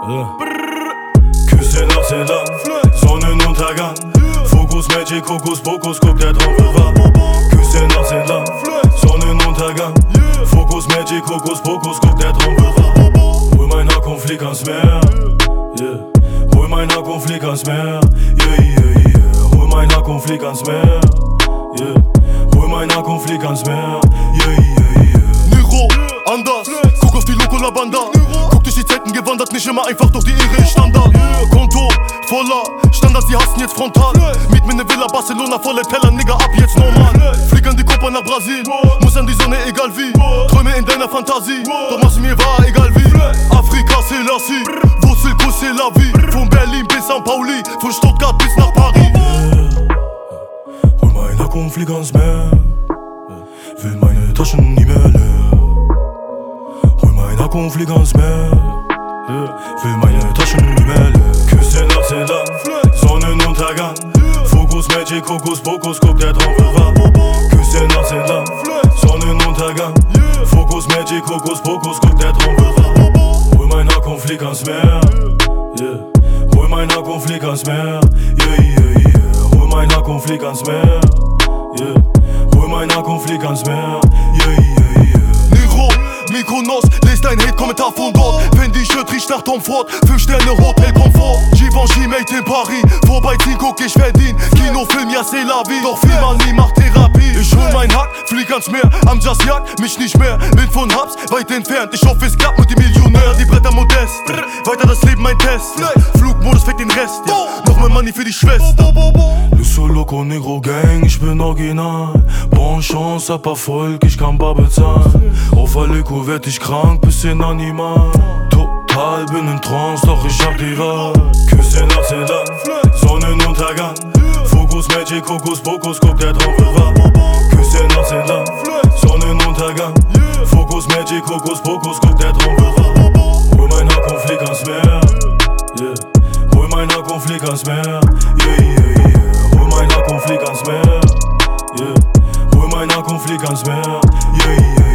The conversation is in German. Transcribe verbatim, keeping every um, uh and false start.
Yeah. Küsse nach Zeller, Sonnenuntergang. Fokus, Magic, Hokus, Pokus, guck, der Traum wird wahr. Küsse nach Zeller, Sonnenuntergang. Fokus, Magic, Hokus, Pokus, guck, der Traum wird wahr. Hol mein Akku und flieg ans Meer. Yeah. Hol mein Akku und flieg ans Meer. Yeah, yeah, yeah. Hol mein Akku und flieg ans Meer. Yeah. Hol mein Akku und flieg ans Meer. Yeah, yeah, yeah. Nero, anders. Guck auf die Lokola Banda. Guck durch die Zeiten gewandert, nicht immer einfach, doch die Ehre ist Standard. Konto voller Standards, die hassen jetzt frontal. Miet mir ne Villa, Barcelona, volle Teller, Nigga, ab jetzt normal. Flieg an die Copa nach Brasil, muss an die Sonne, egal wie. Träume in deiner Fantasie, doch mach's mir wahr, egal wie. Afrika, Selassie, Wurzel, Kuss, la vie. Von Berlin bis San Pauli, von Stuttgart bis nach Paris. Yeah. Hol mein Akku und flieg ans Meer. Will meine Taschen nie mehr leer. Hol mein Akku und flieg ans Meer. Will meine Taschen nie mehr leer. Küsse nach Zeller, Sonnenuntergang. Fokus, Magic, Hokus, Pokus, guck, der Traum wird wahr. Küsse nach Zeller, Sonnenuntergang. Fokus, Magic, Hokus, Pokus, guck, der Traum wird wahr. Hol mein Akku und flieg ans Meer. Yeah. Hol mein Akku und flieg ans Meer. Yeah, yeah, yeah. Hol mein Akku und flieg ans Meer. Yeah. Hol mein Akku und flieg ans Meer. Yeah, yeah, yeah. Nero, Mykonos, lest dein Hate-Kommentar von dort. Wenn die Shirt riecht nach Tom Ford, fünf Sterne Hotel Komfort. Givenchy made in Paris, vorbeiziehen, guck, ich verdien. Kinofilm, ja c'est la vie, doch viel mal nie macht Therapie. Ich hol mein Hack, flieg ans Meer, am Just jagt mich nicht mehr. Bin von Hubs, weit entfernt, ich hoffe es klappt mit dem Millionär. Die Bretter modest, weiter das Leben mein Test. Flugmodus fängt den Rest, ja. Noch mehr Money für die Schwester. Lusso Loco Negro Gang, ich bin original. Bon Chance, hab Erfolg, ich kann bar bezahlen. Auf Aleko werd ich krank, bisschen animal. Total bin in Trance, doch ich hab die Wahl. Küsse nach Zeller, Sonnenuntergang. Fokus, Magic, Hokus, Pokus, guck, der Traum wird wahr. Küsse nach Zeller, Sonnenuntergang. Fokus, Magic, Hokus, Pokus, guck, der Traum wird wahr. Hol mein Akku und flieg ans Meer. Yeah. Hol mein Akku und flieg ans Meer. Yeah, yeah, yeah. Hol mein Akku und flieg ans Meer. Yeah. Hol mein Akku und flieg ans Meer. Yeah, yeah.